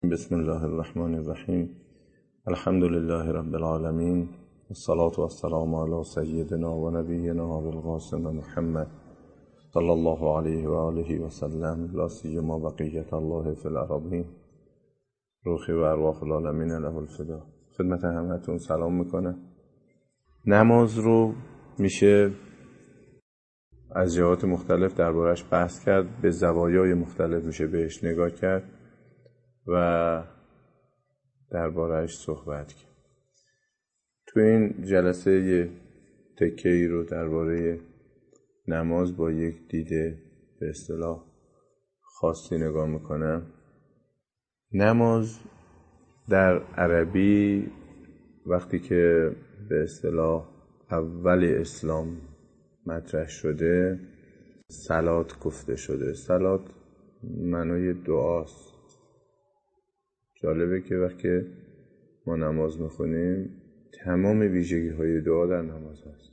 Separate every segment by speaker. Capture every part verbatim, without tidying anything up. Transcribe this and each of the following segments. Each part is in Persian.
Speaker 1: بسم الله الرحمن الرحیم. الحمد لله رب العالمین، الصلاة والسلام علی سیدنا و نبینا ابوالقاسم محمد صلی الله علیه و آله و سلم، لا سیما بقیت الله فی الارضین، روحی و ارواح العالمین له الفدا. خدمت همتون سلام میکنه. نماز رو میشه از جهات مختلف دربارش بحث کرد، به زوایای مختلف میشه بهش نگاه کرد و درباره‌اش صحبت کرد. تو این جلسه یه تکه‌ای رو درباره نماز با یک دیده به اصطلاح خاصی نگاه میکنم. نماز در عربی وقتی که به اصطلاح اول اسلام مطرح شده صلات گفته شده. صلات معنای دعاست. جالبه که وقتی ما نماز میخونیم تمام ویژگی های دعا در نماز هست.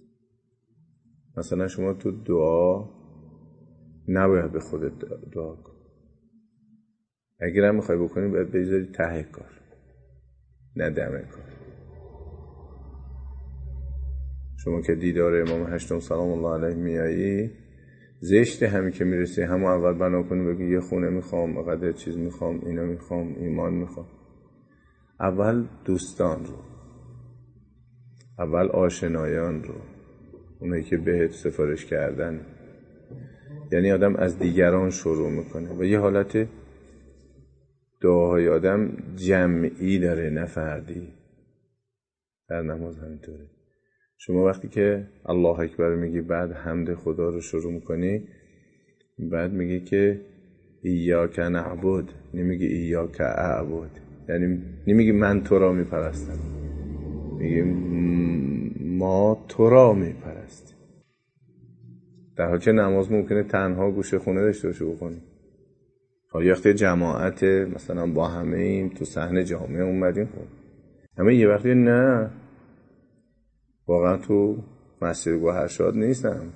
Speaker 1: مثلا شما تو دعا نباید به خودت دعا کن. اگر هم میخوای بکنی باید بذاری ته کار، نه دم کار. شما که دیدار امام هشتم سلام الله علیه میایی، زشته همین که میرسی همون اول بنا کنی بگی یه خونه میخوام، اقدر چیز میخوام، اینا میخوام، ایمان میخوام. اول دوستان رو، اول آشنایان رو، اونایی که بهت سفارش کردن. یعنی آدم از دیگران شروع میکنه و یه حالت دعاهای آدم جمعی داره نه فردی. در نماز همینطوره. شما وقتی که الله اکبر میگی بعد حمد خدا رو شروع میکنی، بعد میگی که ایاک نعبد، نمیگی ایاک اعبد. یعنی نمیگی من تو را میپرستم، میگی ما تو را میپرستیم. در حالی که نماز ممکنه تنها گوشه خونه داشته باشه بکنی. حالا وقتی جماعت مثلا با همه این تو صحنه جامعه اومدیم خب. همه یه وقتی نه، واقعا تو مسجد گوهرشاد نیستم،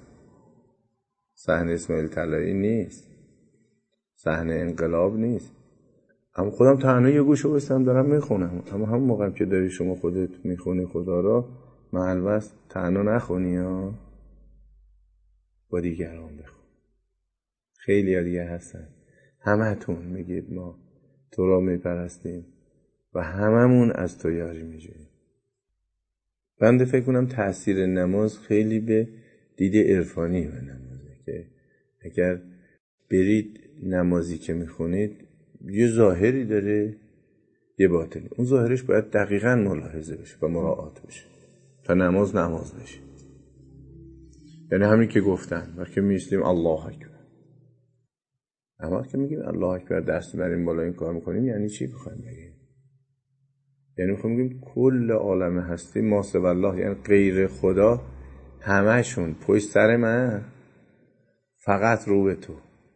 Speaker 1: صحنه اسماعیل طلایی نیست، صحنه انقلاب نیست، اما خودم تنها یه گوشه بستم دارم میخونم. اما همون موقعم که داری شما خودت میخونی خدا را، محل وست تنها نخونی ها، با دیگران بخون. خیلی ها دیگه هستن، همتون میگید ما تو را میپرستیم و هممون از تو یاری میجوییم. بنده فکر کنم تأثیر نماز خیلی به دید عرفانی و نمازه که اگر برید نمازی که میخونید یه ظاهری داره یه باطنی، اون ظاهرش باید دقیقاً ملاحظه بشه و مراعات بشه تا نماز نماز بشه. یعنی همین که گفتن وقتی میستیم الله اکبر، اما که میگیم الله اکبر دست بریم بالا این کار میکنیم، یعنی چی بخوایم بگیم؟ یعنی میخوایم بگیم کل عالم هستی ما سوی الله، یعنی غیر خدا همشون پشت سر من، فقط رو به تو.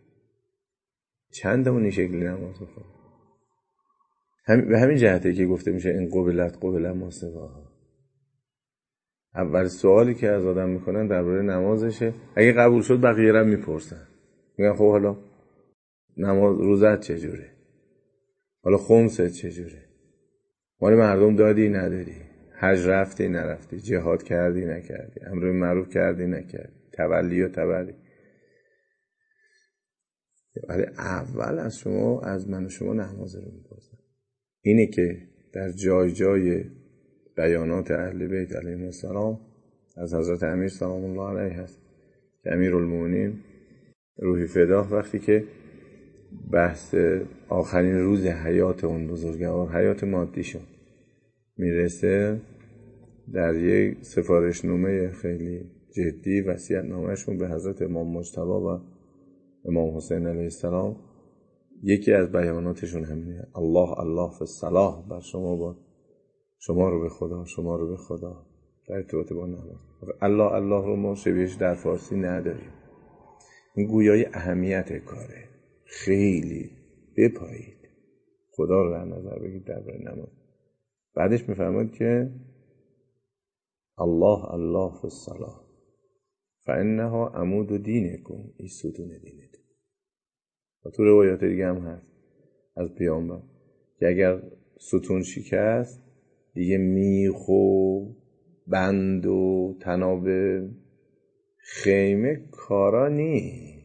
Speaker 1: چند اون این شکلی نماز میخوام. هم به همین جهته که گفته میشه این قبلت قبلت ما سواها. اول سوالی که از آدم میکنن درباره نمازشه. اگه قبول شد بقیه رو میپرسن، میگن خب حالا نماز روزت چجوره، حالا خمست چجوره، مال مردم دادی ندادی، حج رفتی نرفتی، جهاد کردی نکردی، امر معروف کردی نکردی، تولی و تبری. ولی اول از شما، از من و شما نماز رو میپرسن. اینه که در جای جای بیانات اهل بیت علیهم السلام از حضرت امیر سلام الله علیه هست که امیرالمومنین روحی فدا وقتی که بحث آخرین روز حیات اون بزرگوار، حیات مادیشون میرسه، در یک سفارشنامه خیلی جدی وصیت‌نامه‌شون به حضرت امام مجتبی و امام حسین علیه السلام، یکی از بیاناتشون همینه: الله الله فی الصلاة، بر شما با شما رو به خدا، شما رو به خدا در ارتباط با نماز. الله الله رو ما شبیهش در فارسی نداریم. این گویای اهمیت کاره، خیلی بپایید خدا رو در نظر بگید در برای نماز. بعدش میفرماید که الله الله فی الصلاة فانها عمود دینکم، این ستون دینتون. و تو روایات دیگه هم هست از پیامبر که اگر ستون شکست دیگه میخ و بند و تناب خیمه کارا نیست.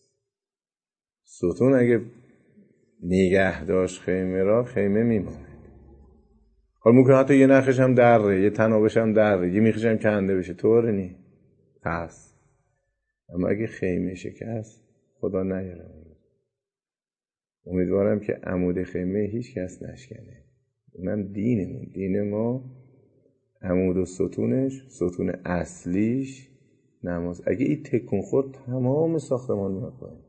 Speaker 1: ستون اگه نگه داشت خیمه را، خیمه میمونه. حالا ممکنه حتی یه نخش هم دره، یه تنابش هم دره، یه میخش هم کنده بشه، طور نی پس. اما اگه خیمه شکست، خدا نیاره. امیدوارم که عمود خیمه هیچ کس نشکنه. اونم دینمون. دین ما عمود و ستونش، ستون اصلیش نماز. اگه این تکون خورد تمام ساختمان میاد پایین.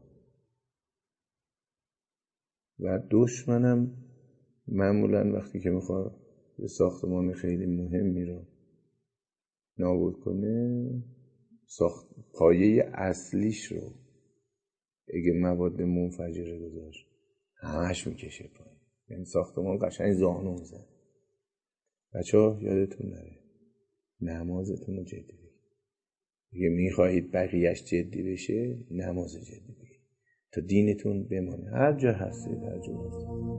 Speaker 1: و دشمنم معمولا وقتی که میخواد یه ساختمان خیلی مهمی رو نابود کنه، ساخت پایه اصلیش رو اگه مواد منفجره گذاشت همش میکشه پایین. یعنی ساختمان قشنگ زانو زد. بچه‌ها یادتون نره نمازتون رو جدی بگیرید. اگه میخواهید بقیهش جدی بشه، نماز جدی بگیرید تا دینتون بمانه. هر جا هستید، هر جا هستید.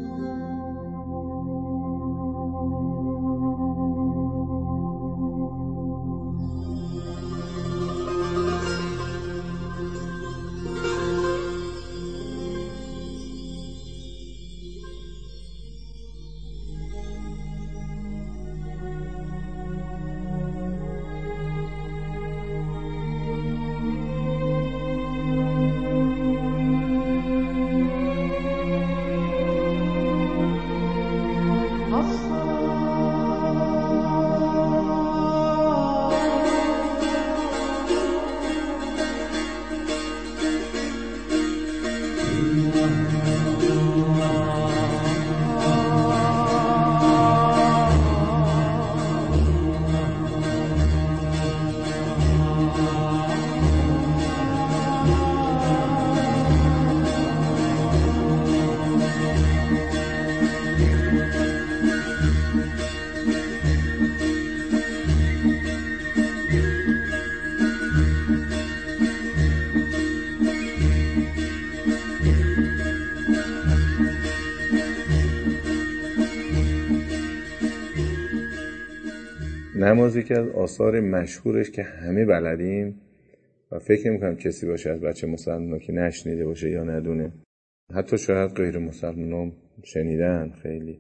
Speaker 1: نمازی که از آثار مشهورش که همه بلدیم و فکر نمی‌کنم کسی باشه از بچه مسلمان‌ها که نشنیده باشه یا ندونه. حتی شاید غیر مسلمان‌ها شنیدن خیلی،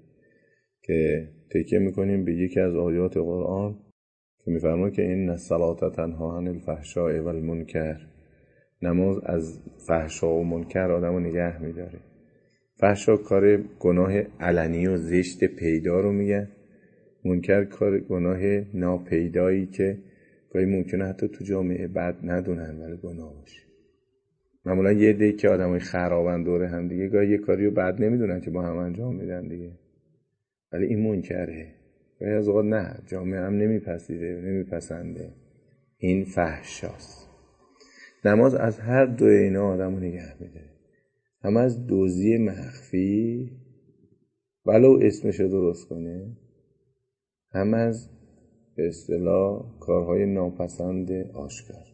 Speaker 1: که تکیه می‌کنیم به یکی از آیات قرآن که می‌فرماید که این الصلاة تنها عن الفحشاء والمنکر. نماز از فحشا و منکر آدمو نگه می‌داره. فحشا کار گناه علنی و زشت پیدا رو میگه. منکر کار گناه ناپیدایی که گاهی ممکنه حتی تو جامعه بد ندونن ولی گناه باشه. معمولا یه عده‌ای که آدمای خرابن دوره هم دیگه گاهی یه کاریو بد نمیدونن که با هم انجام میدن دیگه، ولی این منکره. گاهی از اوقات نه، جامعه هم نمیپذیره، نمیپسنده. این فحشاست. نماز از هر دو اینا آدمو نگه می‌داره. هم از دزدی مخفی ولو اسمشو درست کنه، هم از به اصطلاح کارهای ناپسند آشکار.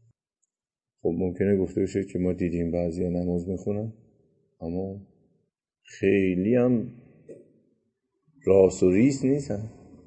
Speaker 1: خب ممکنه گفته بشه که ما دیدیم بعضیا نماز میخونن اما خیلی هم راس و ریس نیستن.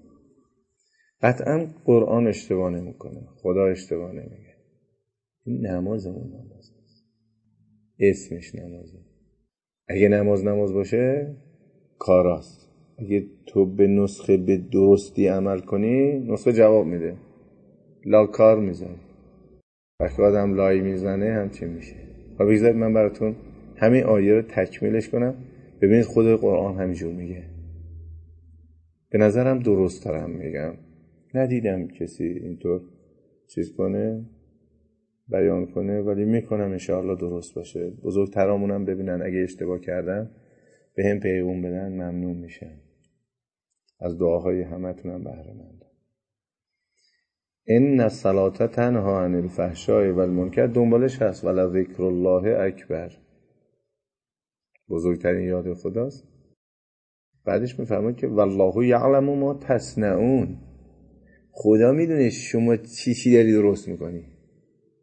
Speaker 1: قطعا قرآن اشتباه نمیکنه، خدا اشتباه نمیگه. این نمازمون نماز نیست، اسمش نمازه. اگه نماز نماز باشه کاراست. اگه تو به نسخه به درستی عمل کنی نسخه جواب میده، لا کار میزنی. وقتی آدم لای میزنه همچین میشه. و بگذارید من براتون همین آیه رو تکمیلش کنم، ببینید خود قرآن همینجور میگه. به نظرم درست دارم میگم، ندیدم کسی اینطور چیز کنه بیان کنه، ولی میکنم انشاءالله درست باشه. بزرگترامونم ببینن اگه اشتباه کردم به هم پیغام بدن، ممنون میشم. از دعاهای همتونم بهره مندم. ان الصلاة تنها عن الفحشاء والمنکر، دنبالش هست ولذکر الله اکبر، بزرگترین یاد خداست. بعدش میفرماید که والله یعلم ما تصنعون، خدا میدونه شما چی چی داری درست میکنی.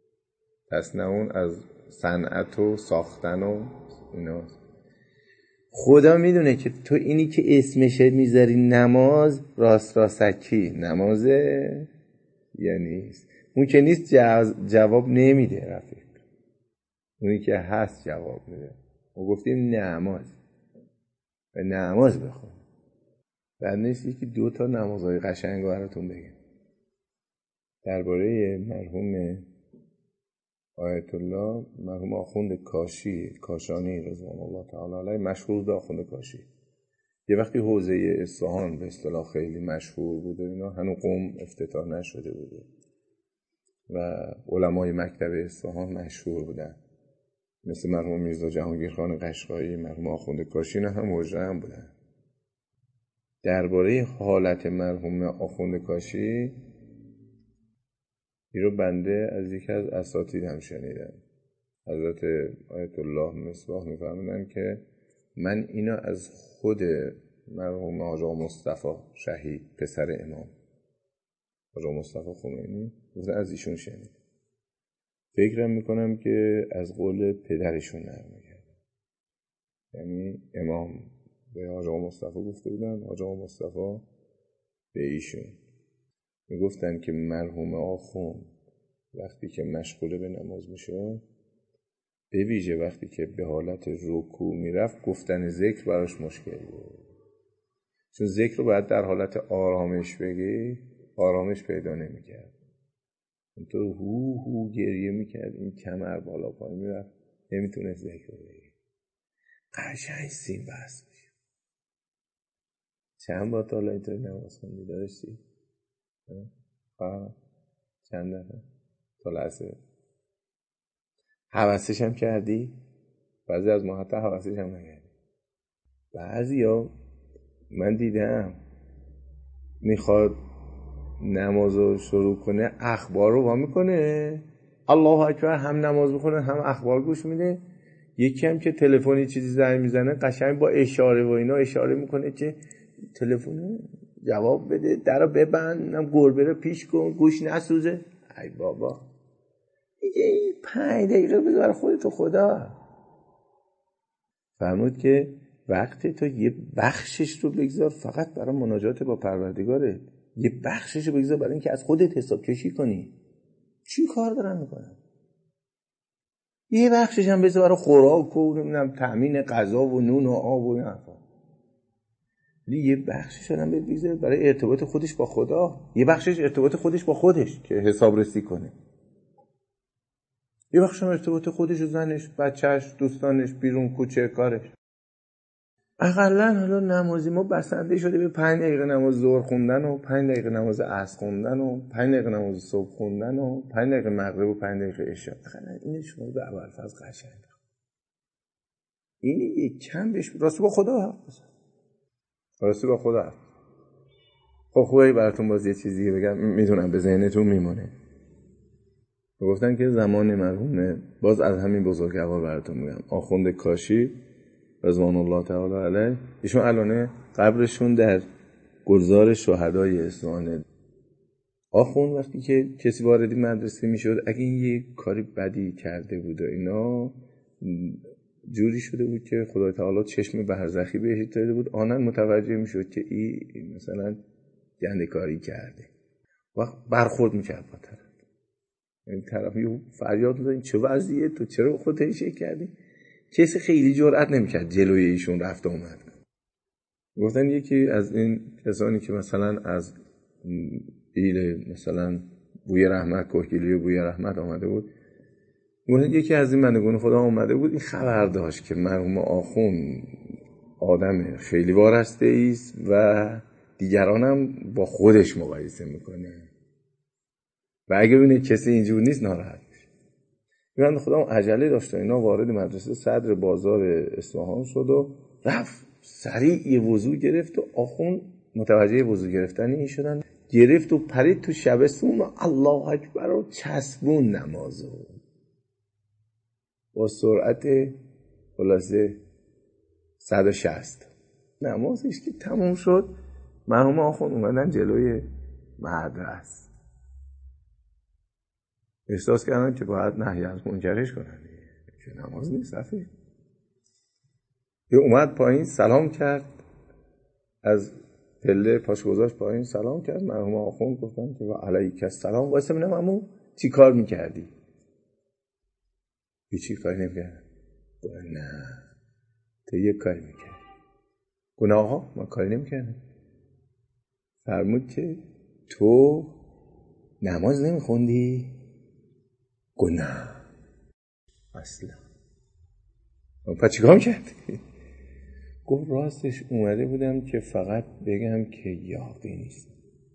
Speaker 1: تصنعون از صنعت و ساختن و ایناست. خدا میدونه که تو اینی که اسمش میذاری نماز، راست راستکی نمازه یا نیست. اون که نیست جواب نمیده رفیق، اونی که هست جواب میده. ما گفتیم نماز و نماز بخون. بعد نیست یکی دو تا نمازهای قشنگ براتون بگم درباره مرحوم آیت الله مرحوم آخوند کاشی کاشانی رضوان الله تعالی علیه، مشهور به آخوند کاشی. یه وقتی حوزه اصفهان به اصطلاح خیلی مشهور بود و اینا، هنوز قم افتتاح نشده بوده و علمای مکتب اصفهان مشهور بودن، مثل مرحوم میرزا جهانگیرخان قشقایی، مرحوم آخوند کاشی، نه هم حجره هم بودن. درباره حالت مرحوم آخوند کاشی این رو بنده از یکی از اساتیدم شنیدم. حضرت آیت الله مصباح می‌فرمودن که من اینو از خود مرحوم حاج آقا مصطفی شهید پسر امام حاج آقا مصطفی خمینی از ایشون شنیدم. فکرم میکنم که از قول پدرشون نقل کردن، یعنی امام به حاج آقا مصطفی گفته بودن، حاج آقا مصطفی به ایشون میگفتن که مرحوم آخوند وقتی که مشغول به نماز میشد، به ویژه وقتی که به حالت رکوع میرفت، گفتن ذکر براش مشکل بود، چون ذکر رو باید در حالت آرامش بگی، آرامش پیدا نمیکرد. اونطور هو هو گریه میکرد، این کمر بالا پایین میرفت، نمیتونه ذکر رو بگی. قشنگ سیم بست میشه. چند بار تا حالا اینطور نماز خوندی داشتی؟ چند دفعه؟ تا لحظه حوثش هم کردی؟ بعضی از ما حتی حوثش هم نکردی. بعضی ها من دیدم میخواد نماز رو شروع کنه، اخبار رو وا میکنه، الله اکبر، هم نماز میخونه هم اخبار گوش میده. یکی هم که تلفنی چیزی زنگ میزنه، قشنگ با اشاره و اینا اشاره میکنه که تلفن جواب بده، درو ببند، گربه رو پیش کن، گوش نسوزه. ای بابا، میگه پنج دقیقه بذار خودتو خدا. فرمود که وقت تو یه بخشش رو بگذار فقط برای مناجات با پروردگاره، یه بخشش رو بگذار برای اینکه از خودت حساب کشی کنی. چی کار دارن میکنن؟ یه بخشش هم بذار برای خوراک و نمیدونم تامین غذا و نون و آب و اینا. یه بخشش هم بگذار برای ارتباط خودش با خدا، یه بخشش ارتباط خودش با خودش که حساب رسی کنه، یه بخشش ارتباط خودش و زنش، بچهش، دوستانش، بیرون کوچه کارش. اقلن حالا نمازی ما بسنده شده به پنج دقیقه نماز ظهر خوندن و پنج دقیقه نماز عصر خوندن و پنج دقیقه نماز صبح خوندن و پنج دقیقه مغرب و پنج دقیقه عشاء. اقلن اینه شما به ابوالفضل قشنگ. این یک کم بهش راستی با خدا حرف بزن. راستی با خدا حرف. خب خوبه براتون باز یه چیزی بگم، میدونم به ذهنتون میمونه. گفتن که زمان مرحوم، باز از همین بزرگوار براتون میگم، آخوند کاشی رضوان الله تعالی علیه، ایشون الان قبرشون در گلزار شهدای اصفهان. آخوند وقتی که کسی وارد مدرسه میشد، اگه این یه کاری بدی کرده بود و اینا، جوری شده بود که خدای تعالی چشم برزخی بهش داده بود، آنن متوجه میشد که این مثلا گنده کاری کرده، وقت برخورد میکرد با طرف. این طرف یه فریاد میزد این چه وضعیه، تو چرا خودت این شکل کردی؟ کسی خیلی جرئت نمیکرد جلوی ایشون رفت اومد. گفتن یکی از این کسانی که مثلا از ایل مثلا بوی رحمت، کوهگیلی بوی رحمت آمده بود، گفتن یکی از این بندگان خدا آمده بود، این خبر داشت که مرحوم آخوند آدم خیلی وارسته ایست و دیگرانم با خودش مقایسه میکنه و اگه ببینه کسی اینجور نیست ناراحت میشه. بنده خدا عجله داشت، اینا وارد مدرسه صدر بازار اصفهان شد و رفت سریع یه وضو گرفت و آخوند متوجه وضو گرفتن این شدن، گرفت و پرید تو شبستون و الله اکبر و چسبون نمازو با سرعت خلاصه صد و شصت. نمازش که تموم شد، مرحوم آخوند اومدن جلوی مدرسه، احساس کردن که باید نهی از منکرش کنن که نماز نیست صفی. یه اومد پایین سلام کرد، از پله پاش گذاشت پایین سلام کرد. مرحوم آخوند گفتن که و علیک السلام. واسه منم عمو چی کار میکردی؟ هیچی کاری نمیکردم. نه تو یه کاری میکرد. گناه آقا من کاری نمیکردم. فرمود که تو نماز نمیخوندی؟ گناه اصلا. پس چیکار کردی؟ گفت راستش اومده بودم که فقط بگم که یاقی نیست.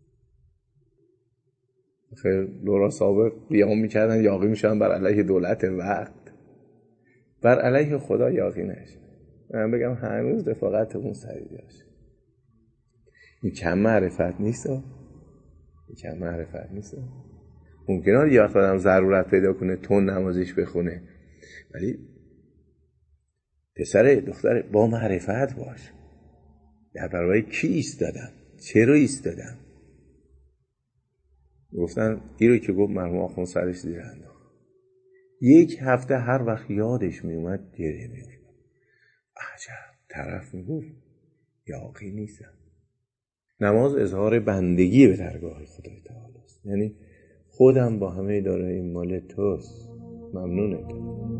Speaker 1: خیر لورا سابق قیام میکردن یاقی میشن بر علیه دولت وقت، بر علیه خدا یاقی نشه. من بگم هنوز رفاقت اون سریع باشه. این کم معرفت نیست. این کم معرفت نیست. ممکنه یه وقت آدم ضرورت پیدا کنه تون نمازش بخونه، ولی پسر دختر با معرفت باش. در برابر کی ایستادم؟ چرا ایستادم؟ گفتن این رو که گفت مرحوم آخوند سرش زیر انداخت. یک هفته هر وقت یادش می اومد گریه می افتاد. عجب طرف می گفت یاقی نیستم. نماز اظهار بندگی به درگاه خدای تعالی است. یعنی خودم با همه دارایی مال توست، ممنونت.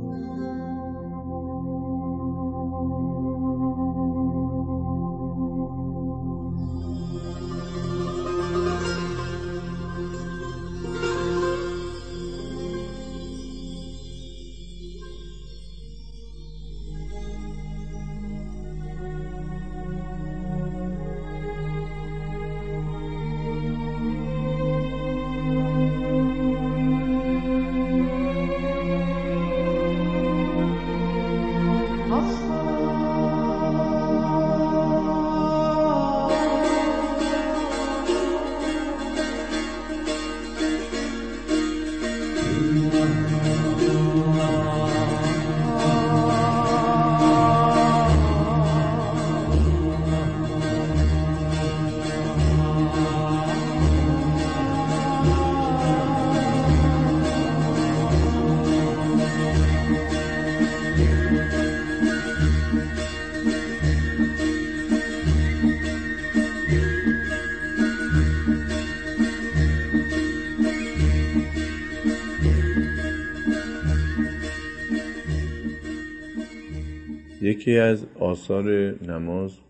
Speaker 1: یکی از آثار نماز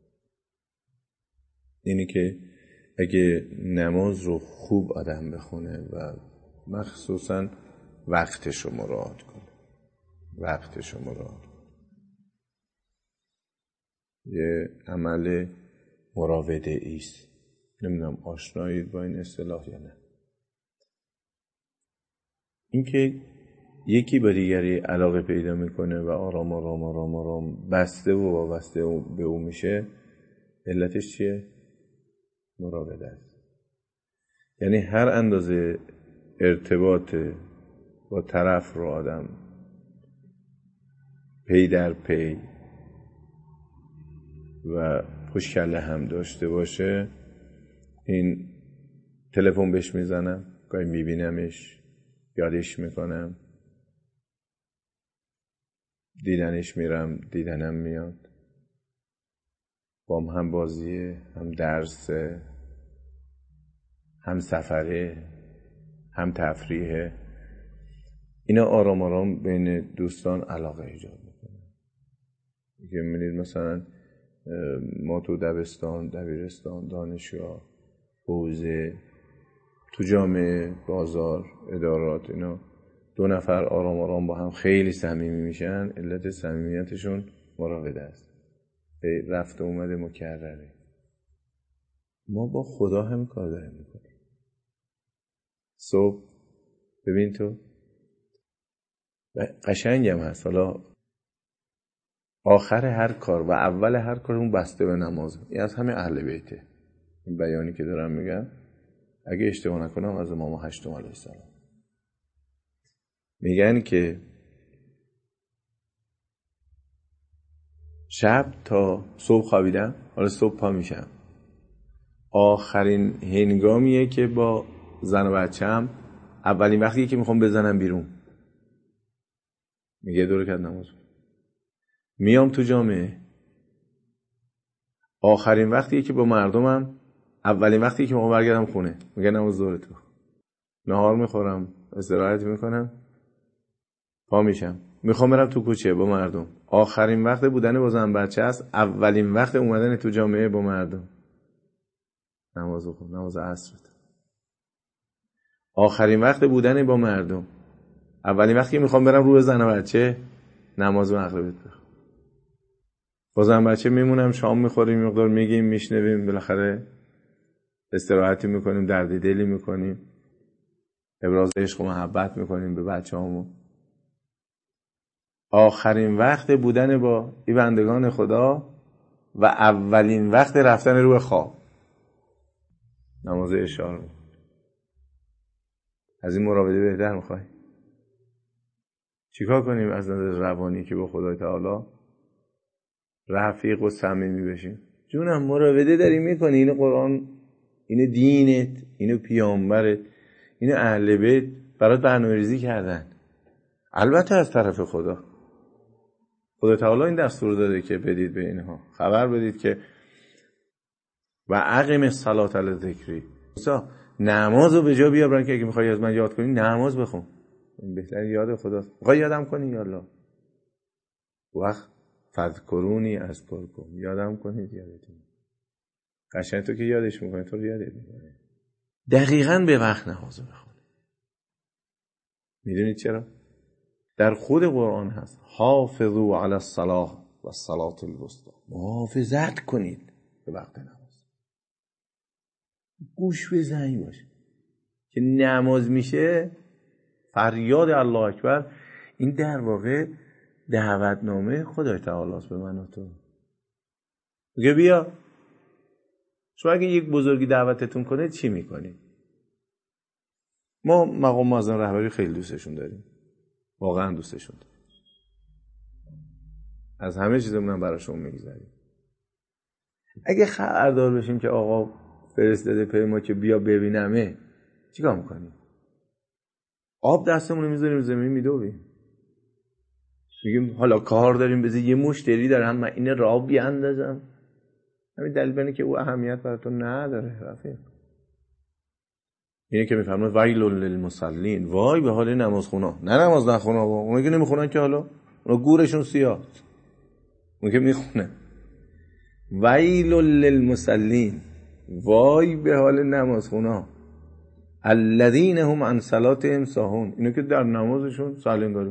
Speaker 1: اینه که اگه نماز رو خوب آدم بخونه و مخصوصا وقتش رو مراعات کنه، وقتش رو مراعات کنه. یه عمل مراوده ایست. نمیدونم آشنایید با این اصطلاح یا نه. اینکه یکی با دیگری علاقه پیدا میکنه و آرام آرام آرام آرام بسته و وابسته به او میشه، علتش چیه؟ مراوده است. یعنی هر اندازه ارتباط با طرف رو آدم پی در پی و پشت کله هم داشته باشه، این تلفن بهش میزنم، گاهی میبینمش، یادش میکنم، دیدنش میرم، دیدنم میاد، بام هم بازیه، هم درسه، هم سفره، هم تفریحه. اینا آرام آرام بین دوستان علاقه ایجاد میکنه. که می‌بینید مثلا ما تو دبستان، دبیرستان، دانشگاه، حوزه، تو جامعه، بازار، ادارات، اینا دو نفر آرام آرام با هم خیلی صمیمی میشن. علت صمیمیتشون مراوده است. رفت و اومد مکرره. ما با خدا هم کار داریم میکنیم. صبح ببین تو قشنگ هم هست. حالا آخر هر کار و اول هر کار اون بسته به نماز. این از همه اهل بیته. این بیانی که دارم میگم اگه اشتباه نکنم از امام هشتم علیه السلام میگن که شب تا صبح خوابیدم، حالا صبح پا میشم، آخرین هنگامیه که با زن و بچه‌م اولین وقتیه که میخوام بزنم بیرون. میگه دو رکعت نماز. میام تو جامعه، آخرین وقتیه که با مردمم، اولین وقتیه که میخوام برگردم خونه، میگن نماز ظهر تو. نهار میخورم، استراحت میکنم، پا میشم، میخوام برم تو کوچه با مردم. آخرین وقت بودن با زن بچه است، اولین وقت اومدن تو جامعه با مردم. نماز بخون، نماز عصر. آخرین وقت بودن با مردم، اولین وقتی که میخوام برم رو زن و بچه، نماز مغرب بخونم. با زن بچه میمونم، شام میخوریم، مقدار میگیم، میشنویم، بالاخره استراحتی میکنیم، درد دلی میکنیم، ابراز عشق و محبت میکنیم به بچه‌هامون. آخرین وقت بودن با این بندگان خدا و اولین وقت رفتن رو خواب، نماز عشا. از این مراوده بهتر میخوای؟ چیکار کنیم از نظر روانی که با خدای تعالی رفیق و صمیمی بشیم؟ جونم مراوده داری میکنی، اینو قرآن، اینو دینت، اینو پیامبرت، اینو اهل بیت برات برنامه‌ریزی کردن، البته از طرف خدا. خدا تعالی این دستور داده که بدید به اینها، خبر بدید که و اقیم الصلاة علی ذکری. نمازو به جا بیار، برای که اگه میخوای از من یاد کنی نماز بخون، این بهترین یاد خداست. میخوای یادم کنی یا الله وقت فذکرونی اذکرکم، یادم کنید یادتون. قشنگ تو که یادش میکنه تو رو یادت میکنه. دقیقاً به وقت نماز بخون. میدونید چرا؟ در خود قرآن هست حافظوا علی الصلاة و الصلاة الوسطی، محافظت کنید به وقت نماز. گوش به زنگ باشه که نماز میشه، فریاد الله اکبر، این در واقع دعوتنامه خدای تعالی است به من و تو. میگه بیا شما اگه یک بزرگی دعوتتون کنه چی میکنید؟ ما مقام معظم رهبری خیلی دوستشون داریم، واقعا دوستشون داریم، از همه چیزمون هم براشون میگذاریم. اگه خبردار بشیم که آقا فرستاده پی ما که بیا ببینمه، چیکار میکنیم؟ آب دستمون رو میذاریم زمین میدویم، میگیم حالا کار داریم، بذار یه مشتری دارم من اینه راه بیاندازم. همین دلیل بینه که او اهمیت برای تو نداره رفیق. اینه که میفرماید ویل للمصلین، وای به حال نمازخونا، نه نماز نخونا، اونایی که نمیخونن که حالا اونا گورشون سیاه، اون که میخونه. ویل للمصلین، وای به حال نمازخونا، الذین هم عن صلاتهم ساهون، اینا که در نمازشون سالنگاری.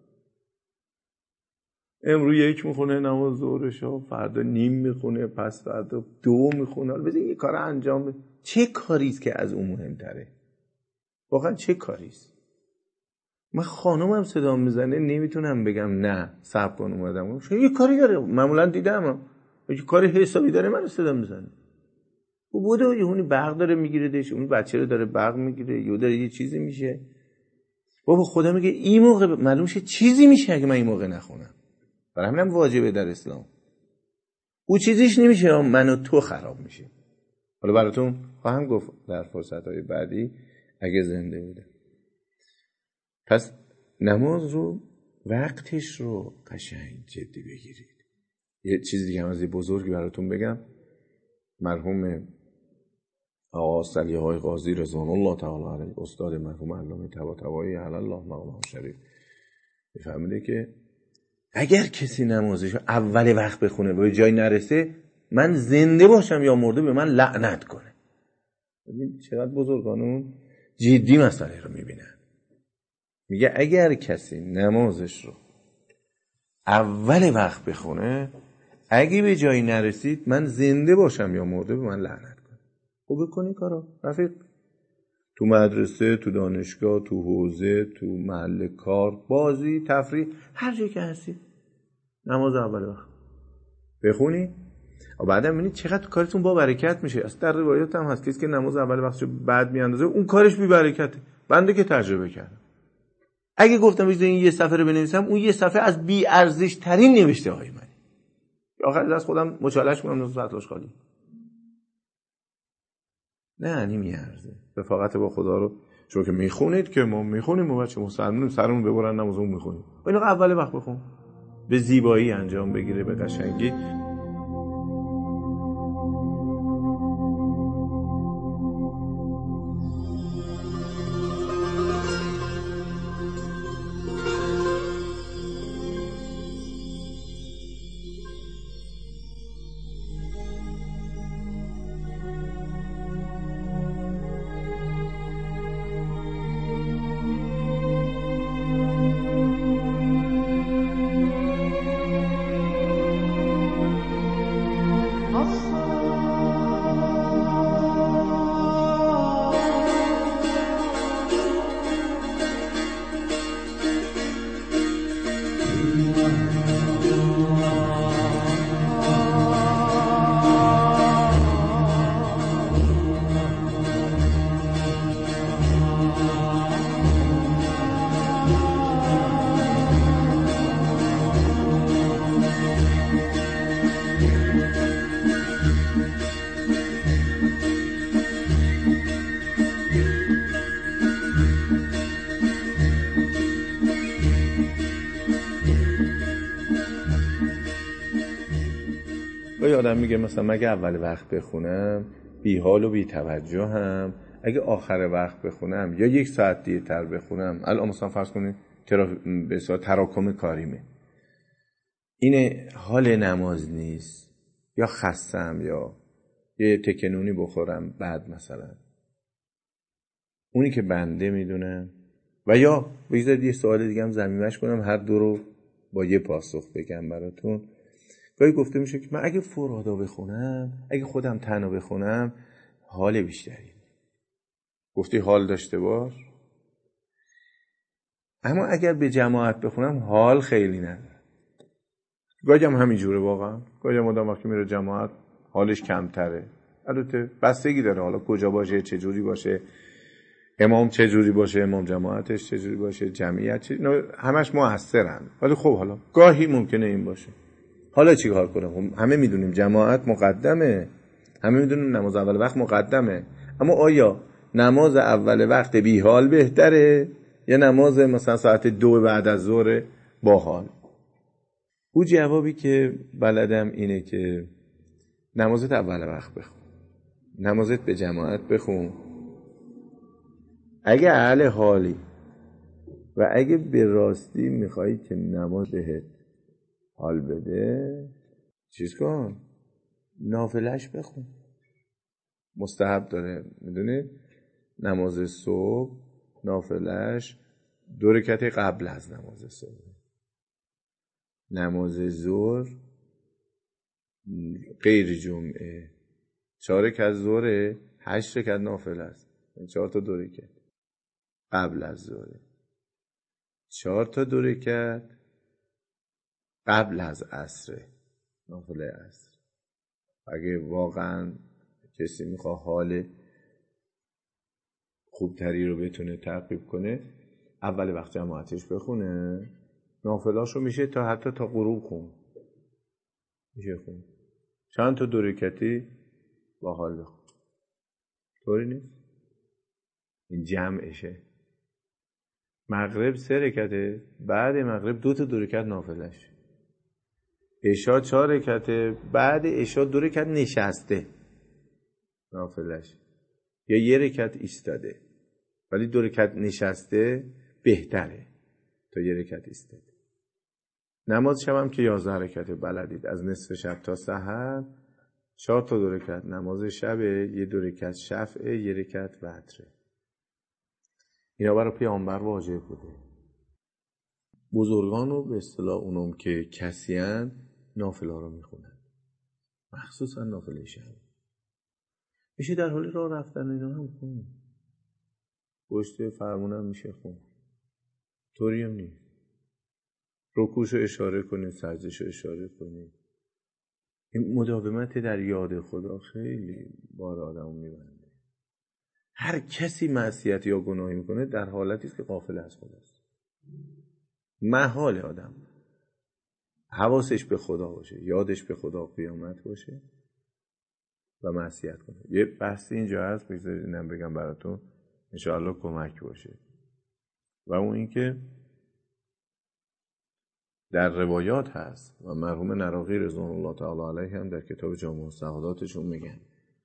Speaker 1: امروز یک میخونه نماز ظهرشو، فردا نیم میخونه، پس فردا دو میخونه. حالا بذار یه کار انجام بده. چه کاریست که از اون مهمتره؟ واقعا چه کاریست؟ من خانومم صدا میزنه نمیتونم بگم نه صبر کن اومدم، چون یه کاری داره، معمولا دیدم یه کاری حسابی داره من صدا میزنه. او بوده یهونی برق داره میگیردش، اون بچه رو داره برق میگیره، یهو داره یه چیزی میشه. بابا خدا میگه این موقع معلوم شه چیزی میشه اگه من این موقع نخونم. برای همین واجبه در اسلام. او چیزیش نمیشه، من و تو خراب میشه. حالا براتون خواهم گفت در فرصت‌های بعدی اگه زنده بوده. پس نماز رو وقتش رو قشنگ جدی بگیرید. یه چیزی دیگه هم از یه بزرگی براتون بگم. مرحوم آقا صلیحای قاضی رضوان الله تعالی علیه، استاد مرحوم علامه طباطبایی علی الله مقامه شریف، میفهمیده که اگر کسی نمازش رو اول وقت بخونه به جای نرسه، من زنده باشم یا مرده به من لعنت کنه. ببین چقدر بزرگانون جدی مسئله رو میبینن. میگه اگر کسی نمازش رو اول وقت بخونه، اگه به جایی نرسید من زنده باشم یا مرده به من لعنت کنه. خب بکنی کارا رفیق، تو مدرسه، تو دانشگاه، تو حوزه، تو محل کار، بازی، تفریح، هر جایی که هستی نماز اول وقت بخونی و بعدم ببینید چقدر کارتون با برکت میشه. اصلا در روایات هم هست کسی که نماز اول وقتشو بعد میاندازه اون کارش بی برکته. بنده که تجربه کردم، اگه گفتم بذار این یه صفحه رو بنویسم، اون یه صفحه از بی ارزش ترین نوشته های منه. آخر از خودم مچالش کنم نصف سطلش خالی. نه نمیارزه. رفاقت با خدا رو چون که میخونید که ما میخونیم، ما بچه مسلمانیم سرمون ببرن نمازمون میخونیم. اینو اول وقت بخون. به زیبایی انجام بگیره، به قشنگی. آدم میگه مثلا مگه اول وقت بخونم بی حال و بی توجه هم، اگه آخر وقت بخونم یا یک ساعت دیرتر بخونم، الان مثلا فرض کنید ترا... به اصطلاح تراکم کاریمه، این حال نماز نیست، یا خستم یا یه تکنونی بخورم بعد مثلا، اونی که بنده میدونم. و یا بگذارید یه سوال دیگه هم ضمیمش کنم، هر دو رو با یه پاسخ بگم براتون. گاهی گفته میشه که من اگه فرادا بخونم، اگه خودم تنها بخونم حال بیشتری. گفتی حال داشته باش، اما اگر به جماعت بخونم حال خیلی نداره. گاهی هم همینجوره واقعا، گاهی هم آدم وقتی میره جماعت حالش کمتره. البته بستگی داره حالا کجا باشه، چه جوری باشه، امام چه جوری باشه، امام جماعتش چه جوری باشه، جمعیت چه، همش موثرن. ولی خب حالا گاهی ممکنه این باشه. حالا چی کار کنم؟ همه میدونیم جماعت مقدمه، همه میدونیم نماز اول وقت مقدمه، اما آیا نماز اول وقت بی حال بهتره یا نماز مثلا ساعت دو بعد از ظهر با حال؟ او جوابی که بلدم اینه که نمازت اول وقت بخون، نمازت به جماعت بخون. اگه اهل حالی و اگه به راستی میخوایی که نماز بهت حال بده، چیز کن، نافلش بخون. مستحب داره، میدونی نماز صبح نافلش دو رکعت قبل از نماز صبح، نماز ظهر غیر جمعه چهار رکعت ظهر، هشت رکعت نافله است، چهار تا دو رکعت قبل از ظهر، چهار تا دو رکعت قبل از عصر، نافله عصر. اگه واقعا کسی میخواد حال خوبتری رو بتونه تعقیب کنه، اول وقت جماعتش بخونه، نافلاشو میشه تا حتی تا غروب خون، میشه خون چند تا دو رکعتی با حال بخون. طوری نیست؟ این جمعشه. مغرب سه رکعته، بعد مغرب دو تا دو رکعت نافلش. عشاء چهار رکعته، بعد عشاء دو رکعت نشسته نافلش، یا یه رکعت ایستاده، ولی دو رکعت نشسته بهتره تا یه رکعت ایستاده. نماز شب هم که یازده رکعته بلدید، از نصف شب تا سحر چهار تا دو رکعت نماز شبه، یه دو رکعت شفعه، یه رکعت وتره. اینا برای پیامبر واجب بوده. بزرگانو به اصطلاح اونم که کسیان نافله رو میخونن، مخصوصا نافله شب. میشه در حال راه رفتن اینا هم خون، پشت فرمونم میشه خون، طوری هم نیست. رکوعشو اشاره کنید، سجدهشو اشاره کنید. این مداومت در یاد خدا خیلی بار آدمو میبنده. هر کسی معصیت یا گناهی میکنه در حالتی است که غافل از خداست. محال آدم حواسش به خدا باشه، یادش به خدا قیامت باشه و معصیت کنه. یه بحثی اینجا هست، بذارید اینم بگم براتون انشاءالله کمک باشه، و اون این که در روایات هست و مرحوم نراقی رضوان الله تعالی علیه هم در کتاب جامع السعاداتشون میگن.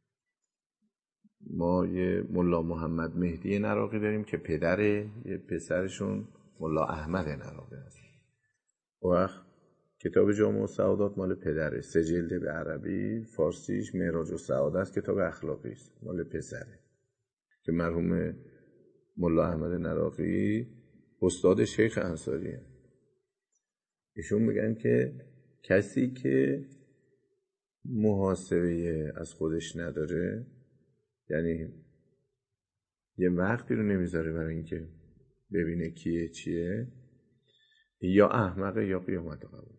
Speaker 1: ما یه ملا محمد مهدی نراقی داریم که پدر یه پسرشون ملا احمد نراقی هست. وقت کتاب جامع السعادات مال پدره، سه جلده به عربی، فارسیش معراج السعادت است، کتاب اخلاقی است، مال پسره که مرحوم ملا احمد نراقی استاد شیخ انصاریه. ایشون میگن که کسی که محاسبه از خودش نداره، یعنی یه وقتی رو نمیذاره برای اینکه ببینه کیه چیه، یا احمقه یا قیامت قبول.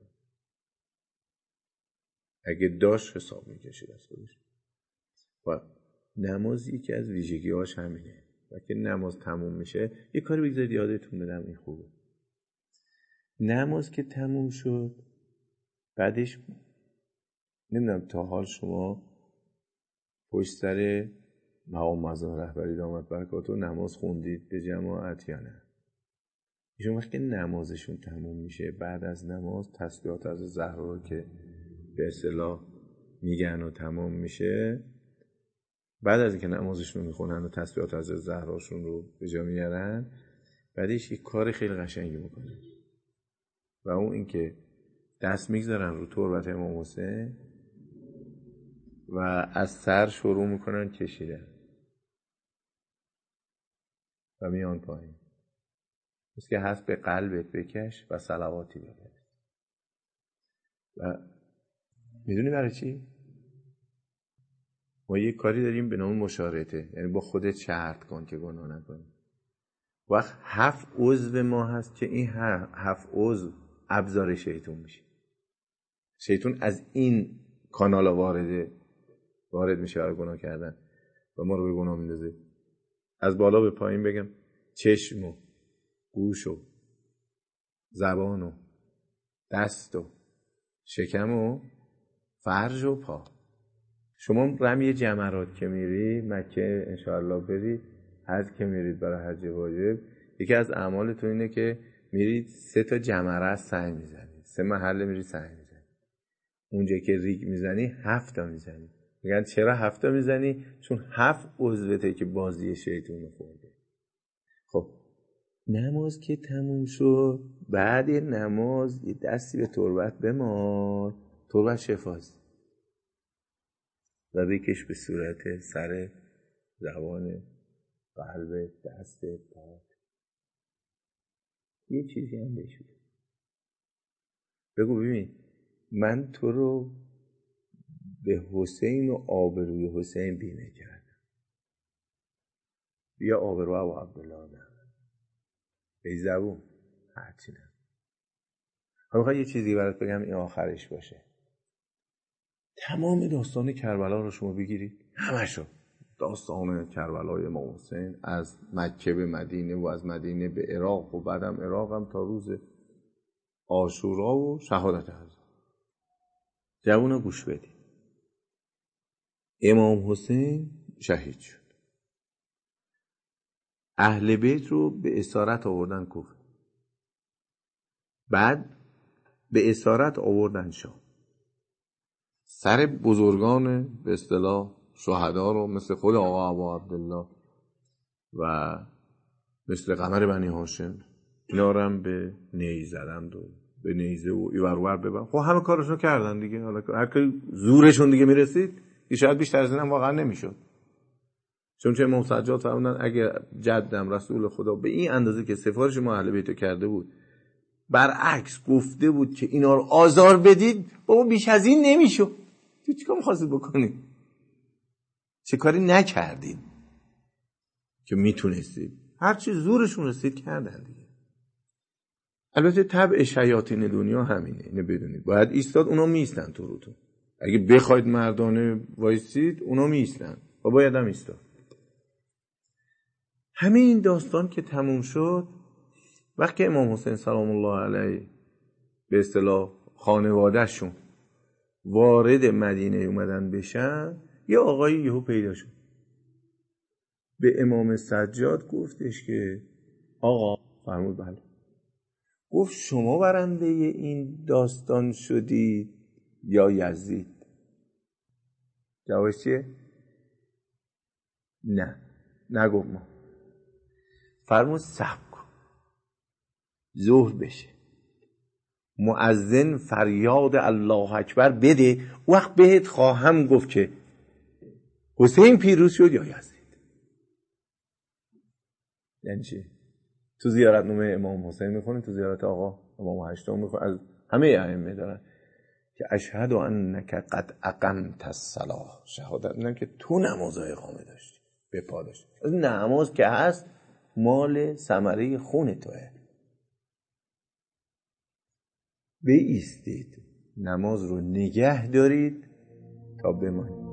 Speaker 1: اگه داشت حساب میکشید از خودش. و نماز یکی از ویژگی‌هاش همینه. وقتی نماز تموم میشه یه کاری بگذارید یادتون بدم، این خوبه. نماز که تموم شد بعدش نمیدونم تا حال شما پشت سر مقام معظم رهبری دامت برکاته نماز خوندید به جماعت یا نه؟ ایشون وقتی نمازشون تموم میشه بعد از نماز تسبیحات از زهرا رو که به اصطلاح میگن و تمام میشه، بعد از اینکه نمازشون رو میخونن و تسبیحات از زهراشون رو به جا میارن، بعدش یک کار خیلی قشنگی میکنن و اون اینکه دست میگذارن رو تربت امام حسین و از سر شروع میکنن کشیدن و میان پایین. بس که هست به قلبت بکش و صلواتی بکش. و میدونی برای چی؟ ما یه کاری داریم به نام مشارطه، یعنی با خودت شرط کن که گناه نکنی. وقت هفت عضو ما هست که این هفت عضو ابزار شیطان میشه. شیطان از این کانال وارده وارد میشه برای گناه کردن و ما رو به گناه میندازه. از بالا به پایین بگم، چشم و گوش و زبان و دست و شکم و فرج و پا. شما رمی جمرات که میری مکه انشاءالله بری، حج که میرید برای حج واجب، یکی از اعمالتون اینه که میرید سه تا جمره سعی میزنید، سه محله میرید سعی میزنید. اونجا که ریگ میزنی هفت تا میزنی. میگن چرا هفت تا میزنی؟ چون هفت عضوته که بازی شیطون خورده. خب نماز که تموم شد، بعد نماز یه دستی به تربت بمال، تربت شفاست و بکش به صورت سر، زبان، قلب، دست، پا. یه چیزی هم بشود بگو ببین من تو رو به حسین و آبروی حسین بیمه کردم، بیا آبرو ابو عبدالله نه ای زبون هرچی نه. میخوای یه چیزی برات بگم، این آخرش باشه. تمام داستان کربلا رو شما بگیرید، همشو داستان کربلای امام حسین از مکه به مدینه و از مدینه به عراق و بعدم عراق هم تا روز عاشورا و شهادت حضرت. جوونا گوش بدید. امام حسین شهید شد، اهل بیت رو به اسارت آوردن کوفه، بعد به اسارت آوردن شام. سر بزرگان به اصطلاح شهدا رو مثل خود آقا ابو عبدالله و مثل قمر بنی هاشم اینا رو هم به نیزه زدند و به نیزه و ایورور ببرن. خب همه کارشون کردن دیگه. حالا هر کی زورشون دیگه میرسید که شاید بیشتر از این هم واقعا نمیشد. چون چه امام سجاد فرمودن اگه جدم رسول خدا به این اندازه که سفارش ما اهل بیت کرده بود برعکس گفته بود که اینا رو آزار بدید، بابا بیش از این نمیشد. تو چیکار می‌خواستید بکنید؟ چه کاری نکردید که میتونستید؟ هر چی زورشون رسید کردن دیگه. البته طبع شیاطین دنیا همینه، اینو بدونید. باید ایستاد، اونا میستن تو روتون. اگه بخواید مردانه وایسید اونا میستن و باید هم ایستاد. همه این داستان که تموم شد، وقتی امام حسین سلام الله علیه به اصطلاح خانواده‌شون وارد مدینه اومدن بشن، یه آقایی یهو پیدا شد به امام سجاد گفتش که آقا، فرمود بله، گفت شما برنده این داستان شدید یا یزید؟ جوابش چیه؟ نه نگفت ما. فرمود صبر کن ظهر بشه، مؤذن فریاد الله اکبر بده، وقت بهت خواهم گفت که حسین پیروز شد یا یزید. یعنی چی؟ تو زیارت نامه امام حسین میخونی، تو زیارت آقا امام هشتم میخونی، از همه ائمه دارن که اشهد انک قد اقمت الصلاه، شهادت میدم که تو نماز اقامه داشتی، به پا داشتی. از نماز که هست مال ثمره خون توه. بایستید نماز رو نگه دارید تا بمانید.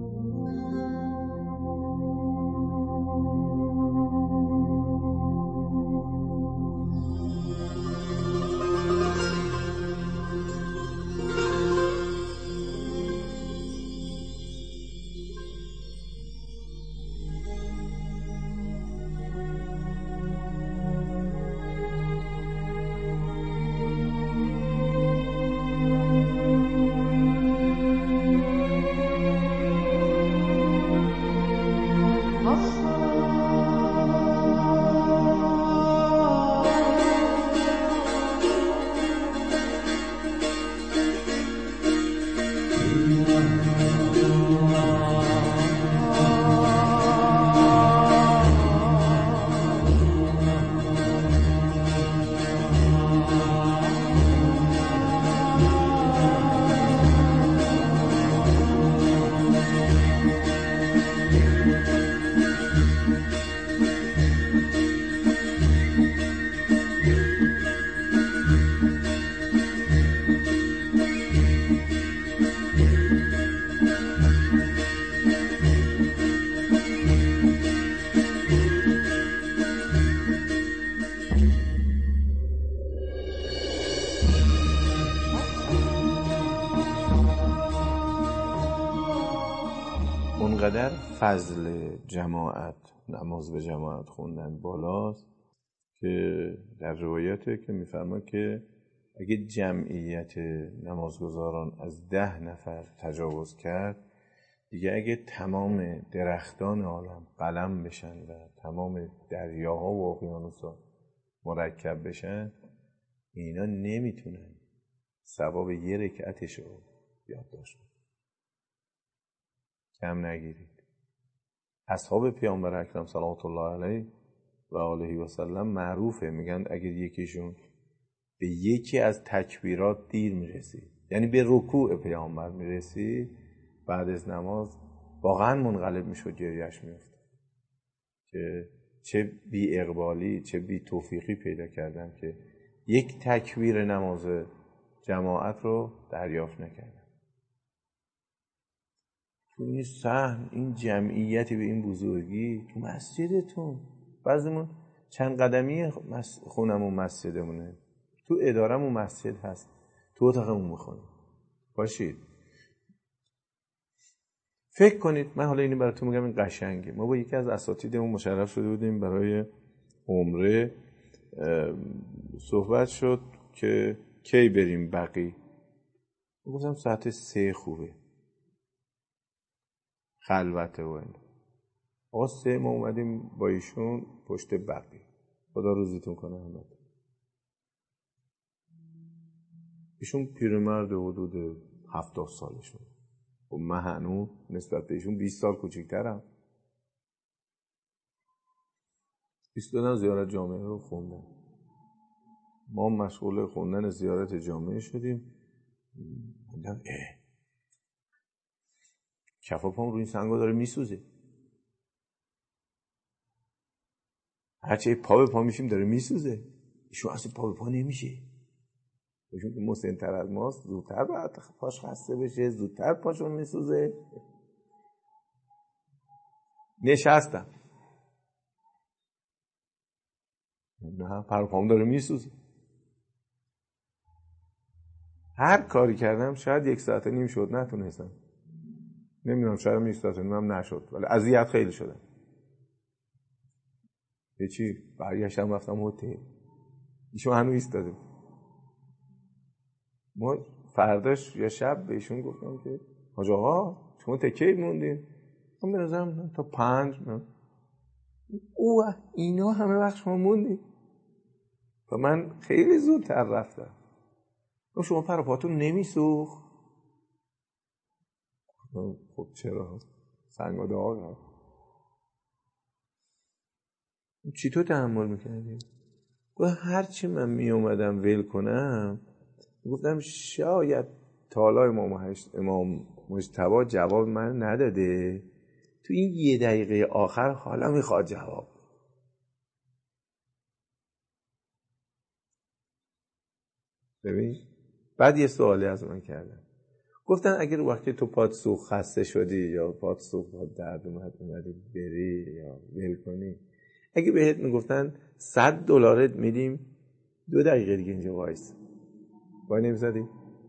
Speaker 1: اونقدر فضل جماعت، نماز به جماعت خوندن بالاست که در روایته که میفرما که اگه جمعیت نمازگزاران از ده نفر تجاوز کرد، دیگه اگه تمام درختان عالم قلم بشن و تمام دریاها و اقیانوس‌ها مرکب بشن، اینا نمیتونن ثواب یه رکعتش رو یادداشت کنن. کم نگیرید. اصحاب پیامبر اکرم صلوات الله علیه و آله و سلم معروفه، میگن اگر یکیشون به یکی از تکبیرات دیر میرسید، یعنی به رکوع پیامبر میرسید، بعد از نماز واقعا منقلب میشد، گریهش میافتاد که چه بی اقبالی چه بی توفیقی پیدا کردم که یک تکبیر نماز جماعت رو دریافت نکردم. تو این صحن، این جمعیتی به این بزرگی، تو مسجدتون، بعضیمون چند قدمی خونمون مسجدمونه، تو ادارمون مسجد هست، تو اتاقمون میخونیم. باشید فکر کنید، من حالا اینو براتون میگم، این قشنگه. ما با یکی از اساتیدمون مشرف شده بودیم برای عمره، صحبت شد که کی بریم بقی. گفتم ساعت سه خوبه، خلوته و این. آقا سه ما اومدیم با ایشون پشت بقی. خدا روزیتون کنه همه. ایشون پیرمرد حدود هفتاد سالشون. و من هنوز نسبت به ایشون بیست سال کوچیک‌ترم. ایستادم زیارت جامعه رو خوندم. ما مشغول خوندن زیارت جامعه شدیم. دیدم اه کفا پام روی این سنگا داره میسوزه. هرچی پا به پا میشیم داره میسوزه. ایشون اصلا پا به پا نمیشه. ایشون که مسن‌تر از ماست، زودتر باید پاش خسته بشه، زودتر پاشون میسوزه. نشستم. نه پر پام داره میسوزه. هر کاری کردم شاید یک ساعت نیم شد، نتونستم. نمیدونم شاید یک ساعت نیم هم نشد، ولی اذیت خیلی شدم. یه چی برگشتم رفتم هتل. ایشون هنوز ایستاده. ما فرداش یا شب بهشون گفتم که حاج آقا شما تکی موندین. من به نظرم تا پنج نه. اوه اینا همه وقت شما موندین و من خیلی زودتر رفتم. شما پر و پاتون نمیسوخت؟ خب چرا؟ سنگ و داغ. چی تو تحمل میکردی؟ گفت هرچی من میومدم ول کنم گفتم شاید تالای امام امام مجتبی جواب من نداده، تو این یه دقیقه آخر حالا میخواد جواب. ببین بعد یه سوالی از من کردن، گفتن اگر وقتی تو پات سوخت خسته شدی یا پات سوخت پات درد اومد اومدی بری یا ول کنی، اگه بهت میگفتن صد دلارت میدیم دو دقیقه دیگه اینجا وایس، وای نمیزدی؟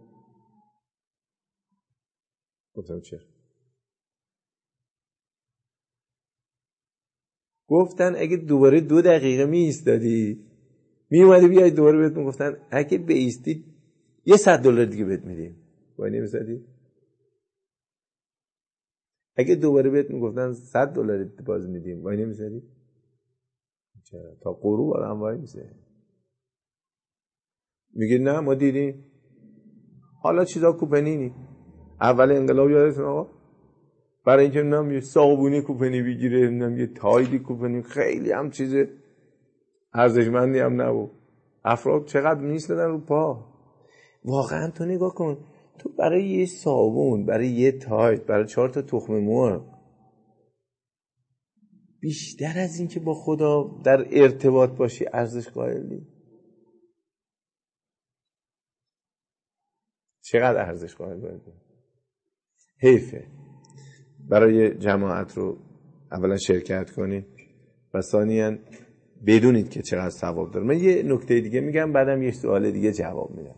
Speaker 1: گفتم چرا؟ گفتن اگه دوباره دو دقیقه می ایستادی می اومدی بیای دوباره بهت میگفتن اگه بایستی یه صد دلار دیگه بهت میدیم، وای نمیزدی؟ اگه دوباره بهت میگفتن صد دلار باز میدیم، وای نمیزدی؟ چرا؟ تا غروب آدم وای میزه. میگه نه ما دیدیم. حالا چیزا کوپنینی اول انقلاب یادتون آقا برای اینکه نمیدونم یه صابونی کوپنی بگیره، نمیدونم یه تایدی کوپنی، خیلی هم چیز ارزشمندی هم نبود. افراد چقدر میایستادن رو پا. واقعا تو نگاه کن، تو برای یه صابون، برای یه تاید، برای چهار تا تخم مرغ بیشتر از این که با خدا در ارتباط باشی ارزش قائلی. چقدر ارزش قائل باید؟ حیفه برای جماعت رو اولا شرکت کنید و ثانیاً بدونید که چقدر ثواب داره. من یه نکته دیگه میگم بعدم یه سوال دیگه جواب میدم.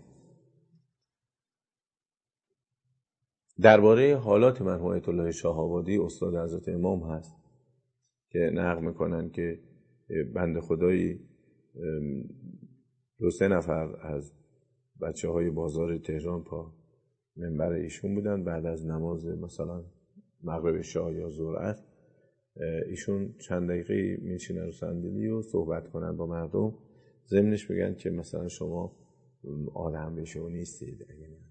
Speaker 1: درباره حالات مرحوم آیت الله شاه آبادی استاد حضرت امام هست که نقل میکنن که بنده خدایی دو سه نفر از بچه های بازار تهران پا منبر ایشون بودن بعد از نماز مثلا مغرب شاه یا ظهر، ایشون چند دقیقه میشینن رو صندلی و صحبت کنن با مردم، ضمنش میگن که مثلا شما آدم بشه و نیستید. اگه نه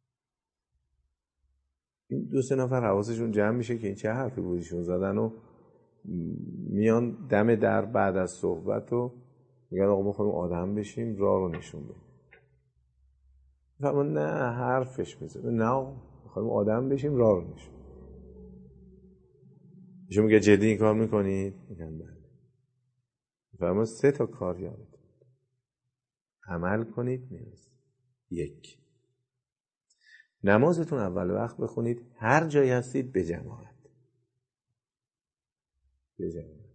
Speaker 1: این دو سه نفر حواسشون جمع میشه که این چه حرفی بودیشون زدن و میان دم در بعد از صحبت و میگن آقا ما خواهیم آدم بشیم راه رو نشون بدیم. فرمان نه حرفش میزنه، نه میخوایم آدم بشیم راه رو نشون. ایشون میگه جدی این کار میکنید؟ میگن بله. فرمان سه تا کار یادت عمل کنید نیاز. یک، نمازتون اول وقت بخونید، هر جایی هستید به جماعت. به جماعت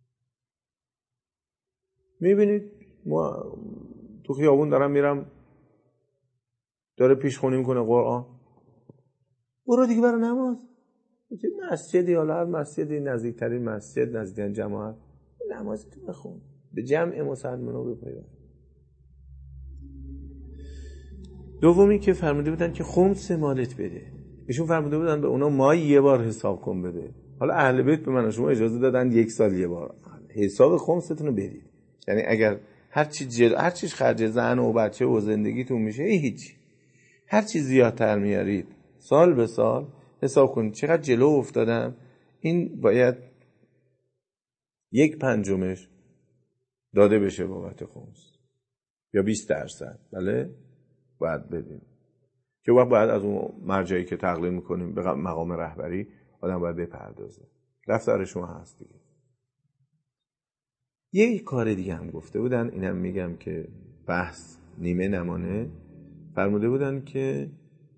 Speaker 1: میبینید ما تو خیابون دارم میرم داره پیش خونی میکنه قرآن، برو دیگه برای نماز. مسجدی حالا هر مسجدی نزدیکترین مسجد نزدیکترین جماعت نمازتون بخون، به جمع مسلمان‌ها بپیوند. دومی که فرموده بودن که خمس مالت بده، ایشون فرموده بودن به اونا ماه یه بار حساب کن بده. حالا اهل بیت به من شما اجازه دادن یک سال یه بار حساب خمستون رو بدید، یعنی اگر هر چی جل... هر چیز خرج زن و بچه و زندگیتون میشه هیچ، هر چی زیادتر میارید سال به سال حساب کنید چقدر جلو افتادم، این باید یک پنجمش داده بشه بابت خمس یا بیست درصد. بله باید بدیم که وقت باید از اون مرجعی که تقلیم میکنیم به مقام رهبری آدم باید بپردازه. دفتر شما هست دیگه. یه کار دیگه هم گفته بودن، اینم میگم که بحث نیمه نمانه. فرموده بودن که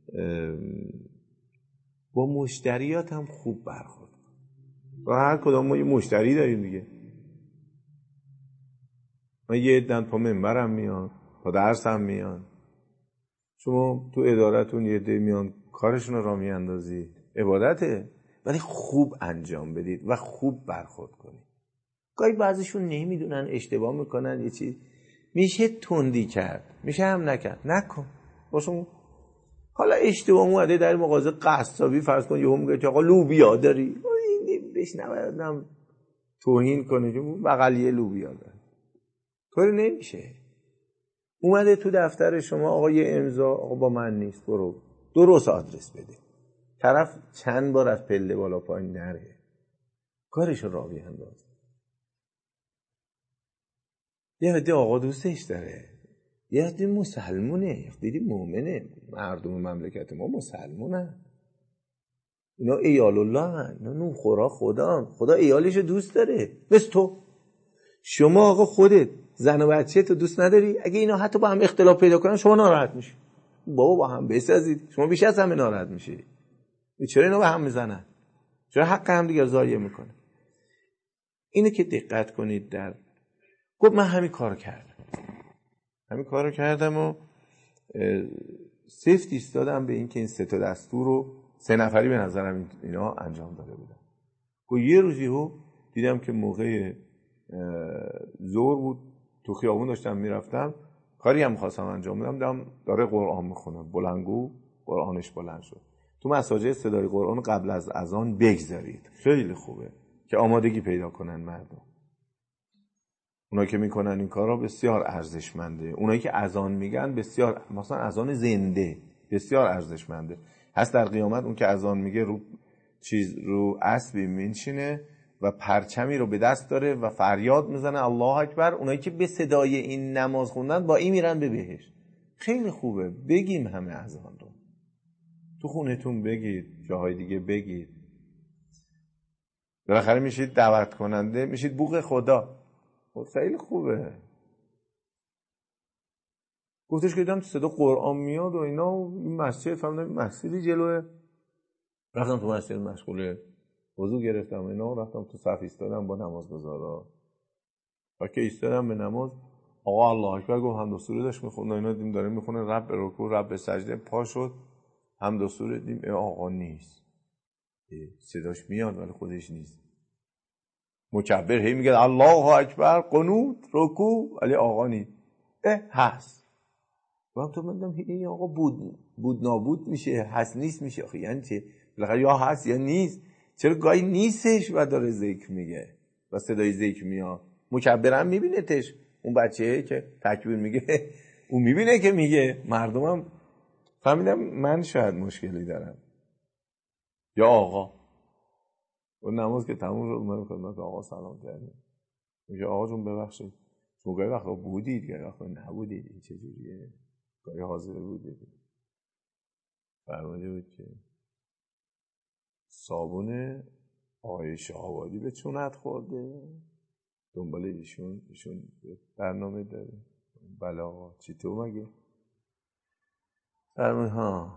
Speaker 1: با مشتریات هم خوب برخورد و هر کدام ما یه مشتری داریم دیگه. من یه عده‌ام پا منبرم میان، پا درس هم میان، شما تو ادارتون یه عده میان کارشون رو راه میاندازی، عبادته، ولی خوب انجام بدید و خوب برخورد کنید. گاهی بعضیشون نمیدونن اشتباه میکنن یه چیز میشه تندی کرد، میشه هم نکرد. نکن واسه حالا اشتباه اومده در مغازه قصابی فرض کن یهو میگه که آقا لوبیا داری، این بهش نبایدم توهین کنه که بغلیه لوبیا داره. طوری نمیشه. اومده تو دفتر شما آقا یه امضا، آقا با من نیست، برو درست آدرس بده. طرف چند بار از پله بالا پایین نره، کارشو راوی انداز. یه عده آقا دوستش داره، یه عده مسلمونه، یه عده مؤمنه. مردم مملکت ما مسلمونن، اینا ایال الله هن، اینا نوخورا خدا خدا ایالش دوست داره. مثل تو شما آقا خودت زن و بچه تو دوست نداری؟ اگه اینا حتی با هم اختلاف پیدا کنن شما ناراحت میشی. بابا با هم بسازید، شما بیش از همه ناراحت میشی. چرا اینا به هم میزنن؟ چرا حق هم دیگه ضایع میکنه؟ اینو که دقت کنید. در گفت من همین کارو کردم همین کارو کردم و سفت ایستادم به این که این سه تا دستور رو سه نفری به نظرم اینا انجام داده بودن. گفت یه روزی رو دیدم که موقع ظهر بود، تو خیابون داشتم میرفتم، کاری هم خواستم انجام بدم، دیدم داره قرآن میخونه، بلندگو قرآنش بلند شد. تو مساجد صدای قرآن قبل از اذان بگذارید، خیلی خوبه که آمادگی پیدا کنن مردم. اونایی که میکنن این کارا بسیار ارزشمنده. اونایی که اذان میگن بسیار، مثلا اذان زنده بسیار ارزشمنده. هست در قیامت اون که اذان میگه رو چیز رو اسبی میشینه و پرچمی رو به دست داره و فریاد میزنه الله اکبر. اونایی که به صدای این نماز خوندن با این میرن به بهشت. خیلی خوبه بگیم همه اذان رو، تو خونتون بگید، جاهای دیگه بگید. بالاخره میشید دعوت کننده، میشید بوق خدا. خیلی خوبه. گفتش که دیدم صدا قرآن میاد و اینا و این مسجد فهمیدم مسجدی جلوه. رفتم تو مسجد مشغول وضو گرفتم اینا، رفتم تو صف ایستادم با نمازگزارا. و که ایستادم به نماز، آقا الله اکبر گفت، حمد و سوره داشت میخوند اینا، دیدیم داره میخونه رب به رکوع رب به سجده، پا شد حمد و سوره، دیدیم ای آقا نیست، صداش میاد ولی خودش نیست. مکبر هی میگه الله اکبر قنوت رکوع ولی آقا نیست. اه هست. و تو من دیدم این آقا بود بود نابود میشه، هست نیست میشه. آخه یعنی چه؟ بالاخره یا هست یا نیست. چرا گاهی نیستش و داره ذکر میگه و صدای ذکر میاد؟ مکبرم میبینه تش، اون بچه‌ای که تکبیر میگه اون میبینه که میگه. مردمم فهمیدم من شاید مشکلی دارم. یا آقا اون نماز که تموم شد من خدمت آقا سلام کردم. میگه آقا جون ببخشید شما گاهی وقتا بودید گاهی وقتا نبودید، این چجوریه؟ گاهی حاضر بودید. فرموده بود که صابون آقای شاه‌آبادی به چونت خورده، دنبال ایشون ایشون برنامه داره. بله آقا چی تو مگه؟ فرموده ها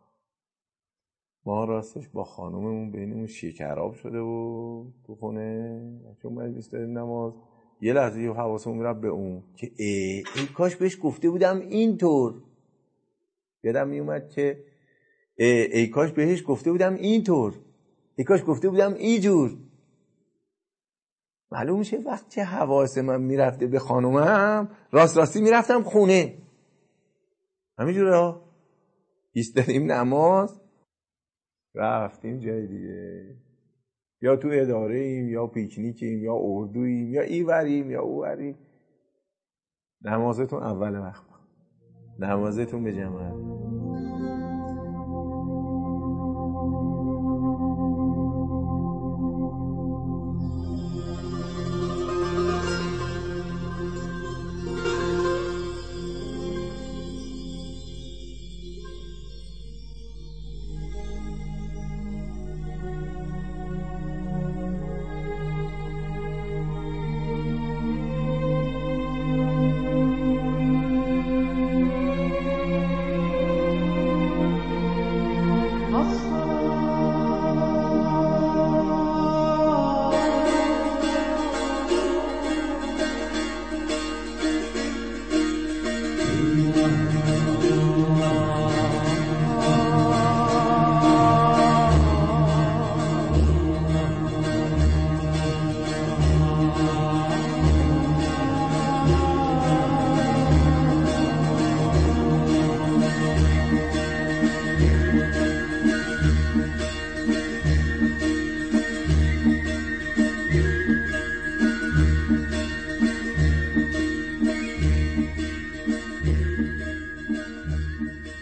Speaker 1: ما راستش با خانوممون بینمون شکراب شده و تو خونه چون مجلس داریم نماز، یه لحظه یه حواسمون میرفت به اون که ای, ای کاش بهش گفته بودم اینطور. یادم میومد که ای, ای کاش بهش گفته بودم اینطور، ای کاش گفته بودم اینجور. معلوم میشه وقت چه حواس من میرفته به خانومم، راست راستی میرفتم خونه. همینجوره ها ایستادیم نماز رفتیم جای دیگه، یا تو اداره ایم یا پیکنیکیم یا اردویم یا ایوریم یا اووریم. نمازتون اول وقت، نمازتون به جماعت.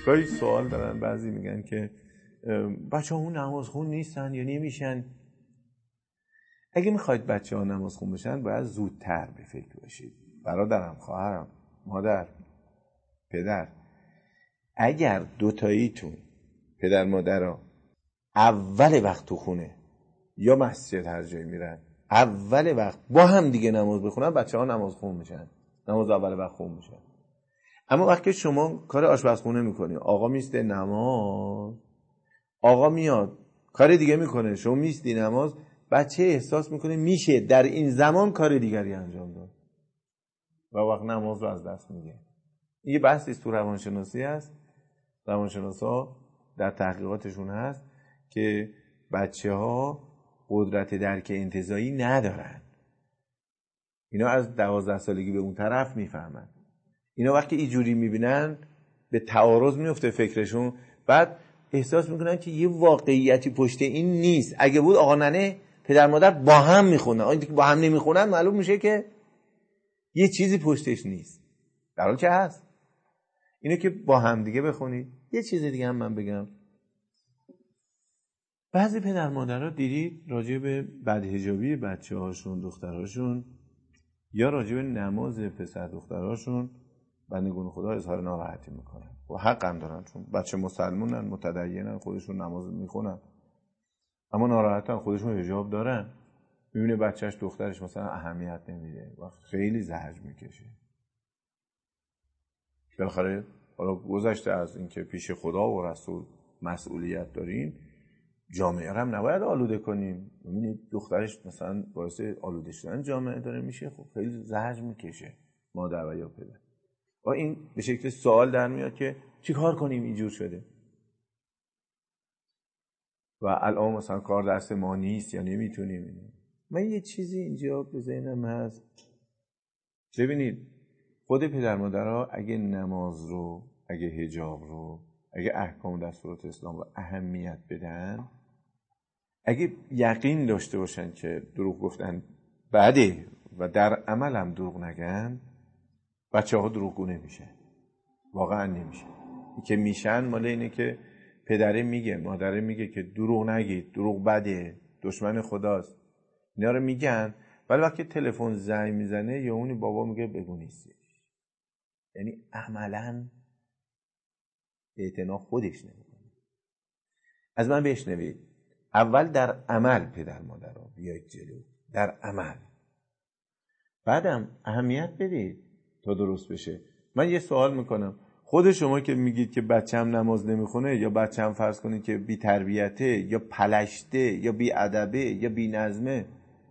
Speaker 1: گاهی سوال دارن، بعضی میگن که بچه ها اون نماز خون نیستن یا نمیشن. اگه میخواید بچه ها نماز خون بشن باید زودتر به فکر باشید. برادرم، خواهرم، مادر، پدر، اگر دوتاییتون پدر مادرها اول وقت تو خونه یا مسجد هر جایی میرن اول وقت با هم دیگه نماز بخونن، بچه ها نماز خون میشن، نماز اول وقت خون میشن. اما وقتی شما کار آشپزخونه میکنی، آقا میسته نماز، آقا میاد کار دیگه میکنه، شما میستی نماز، بچه احساس میکنه میشه در این زمان کار دیگری انجام داد و وقت نماز رو از دست میده. این یه بحثی تو روانشناسی هست، روانشناسا در تحقیقاتشون هست که بچه ها قدرت درک انتزاعی ندارن. اینا از دوازده سالگی به اون طرف میفهمن. اینا وقتی اینجوری میبینن به تعارض میفته فکرشون، بعد احساس میکنن که یه واقعیتی پشت این نیست. اگه بود آقا ننه پدر مادر با هم میخونن، اگه با هم نمیخونن معلوم میشه که یه چیزی پشتش نیست، در حالی که هست. اینو که با هم دیگه بخونید. یه چیز دیگه هم من بگم، بعضی پدر مادرها دیدید راجع به بدحجابی بچه هاشون، دخترهاشون، یا راجع به نماز پسر دخترهاشون بندگان خدا اظهار ناراحتی میکنن و حق هم دارن، چون بچه مسلمونن، متدینن، خودشون نماز میخونن، اما ناراحتن، خودشون حجاب دارن. میبینه بچهش دخترش مثلا اهمیت نمیده و خیلی زجر میکشه. بالاخره حالا گذشته از اینکه پیش خدا و رسول مسئولیت داریم، جامعه هم نباید آلوده کنیم. میبینید دخترش مثلا باعث آلوده شدن جامعه داره میشه، خب خیلی زجر میکشه مادر و یا پدر. و این به شکل سوال در میاد که چی کار کنیم اینجور شده و الان مثلا کار دست ما نیست یا نمیتونیم. من یه چیزی اینجا به ذهنم هست، ببینید خود پدر مادرها اگه نماز رو، اگه حجاب رو، اگه احکام دستورات اسلام رو اهمیت بدن، اگه یقین داشته باشن که دروغ گفتن بده و در عمل هم دروغ نگن، بچه ها دروغگو نمیشه، واقعا نمیشه. این که میشن مال اینه که پدره میگه، مادره میگه که دروغ نگید، دروغ بده، دشمن خداست، اینا رو میگن، ولی وقتی تلفن زنگ میزنه یا اونی بابا میگه بگو نیستی. یعنی عملا اعتنا خودش نمیکنه. از من بشنوید، اول در عمل پدر مادر رو بیاید جلو، در عمل، بعدم اهمیت بدید تا درست بشه. من یه سوال میکنم، خود شما که میگید که بچه‌م نماز نمیخونه یا بچه‌م فرض کنید که بی تربیته یا پلشته یا بی ادبه یا بی نظمه،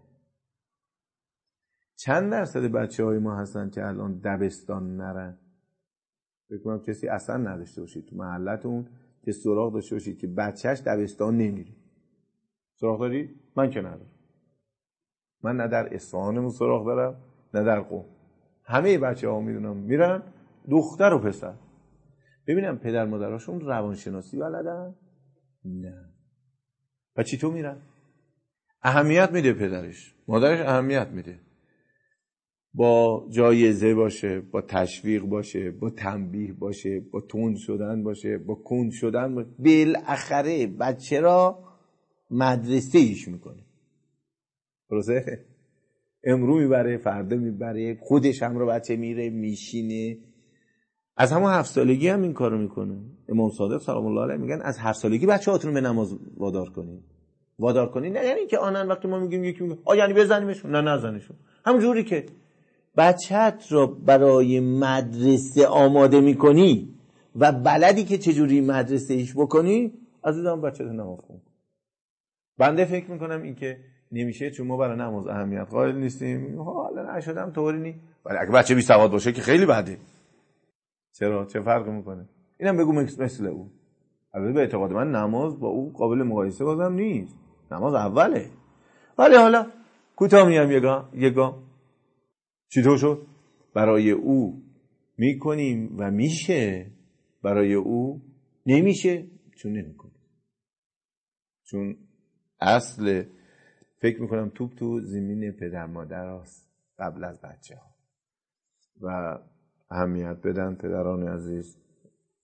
Speaker 1: چند درصد بچه‌های ما هستن که الان دبستان نرن؟ فکر کنم کسی اصلا نداشته باشید تو محلتون که سراغ داشته باشید که بچهش دبستان نمیره. سراغ دارید؟ من که ندارم. من نه در اصفهانمون سراغ دارم نه در قم. همه بچه‌ها میدونم میرن، دختر و پسر. ببینم پدر مادراشون روانشناسی بلدن؟ نه. و چطور میرن؟ اهمیت میده پدرش، مادرش اهمیت میده، با جایزه باشه، با تشویق باشه، با تنبیه باشه، با تند شدن باشه، با کند شدن باشه. بالاخره بچه را مدرسه ایش میکنه. درسته؟ امرو میبره، فردا میبره، خودش هم رو بچه میره میشینه. از همون هفت سالگی هم این کارو میکنه. امام صادق سلام الله علیه میگن از هفت سالگی بچه هاتون به نماز وادار کنین. وادار کنین نه یعنی که آنن وقتی ما میگیم یکی میگه آ یعنی بزنیمشون، نه نزنیشون. همون جوری که بچه‌ت رو برای مدرسه آماده میکنی و بلدی که چجوری مدرسه ایش بکنی، عزیزم بچه‌ت نماز خون. بنده فکر میکنم این که نمیشه، چون ما برای نماز اهمیت قائل نیستیم. حالا نشدم طوری نی، ولی اگه بچه بی سواد باشه که خیلی بده. چرا؟ چه فرقی میکنه؟ اینم بگو مثل او. البته به اعتقاد من نماز با او قابل مقایسه بازم نیست، نماز اوله. ولی حالا کوتاه میام یگا یگا چطور شد؟ برای او میکنیم و میشه، برای او نمیشه چون نمیکنیم. چون اصل فکر میکنم توپ تو زمین پدر مادر هست قبل از بچه ها و اهمیت بدن پدران عزیز.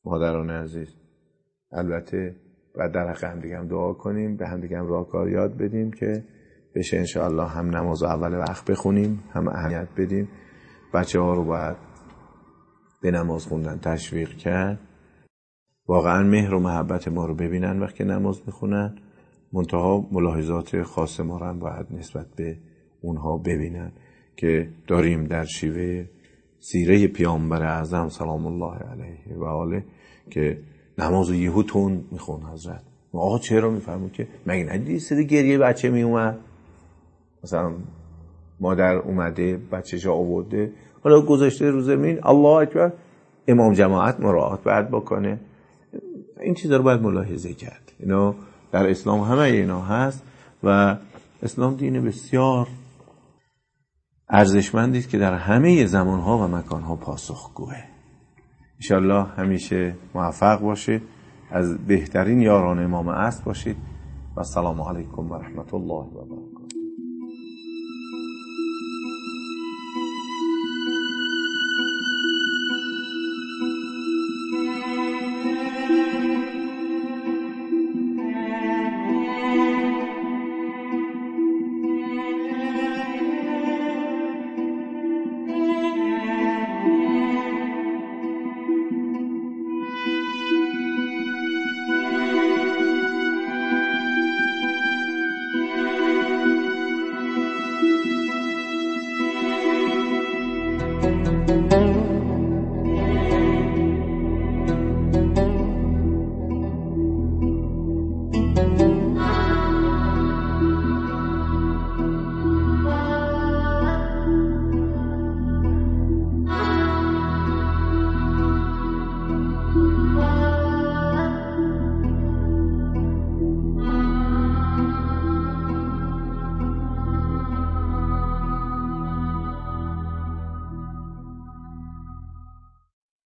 Speaker 1: مادران عزیز. البته باید در حق هم دیگه هم دعا کنیم، به هم دیگه هم راهکار یاد بدیم که بشه انشاءالله هم نماز اول وقت بخونیم، هم اهمیت بدیم. بچه ها رو باید به نماز خوندن تشویق کرد، واقعا مهر و محبت ما رو ببینن وقتی نماز میخونن. منتها ملاحظات خاص ما رو هم باید نسبت به اونها ببینن که داریم در شیوه سیره پیامبر اعظم سلام الله علیه و آله که نماز یهو تون میخون حضرت. آقا چرا میفهمون که مگه ندیدی صدا گریه بچه میومد؟ مثلا مادر اومده بچه‌شو آورده، حالا گذاشته رو زمین، الله اکبر، امام جماعت مراعات باید بکنه. این چیزا رو باید ملاحظه کرد. اینا در اسلام همه اینا هست و اسلام دین بسیار ارزشمندی است که در همه زمانها و مکانها پاسخگوه. انشالله همیشه موفق باشید، از بهترین یاران امام عصر باشید و السلام علیکم و رحمت الله و برکاته.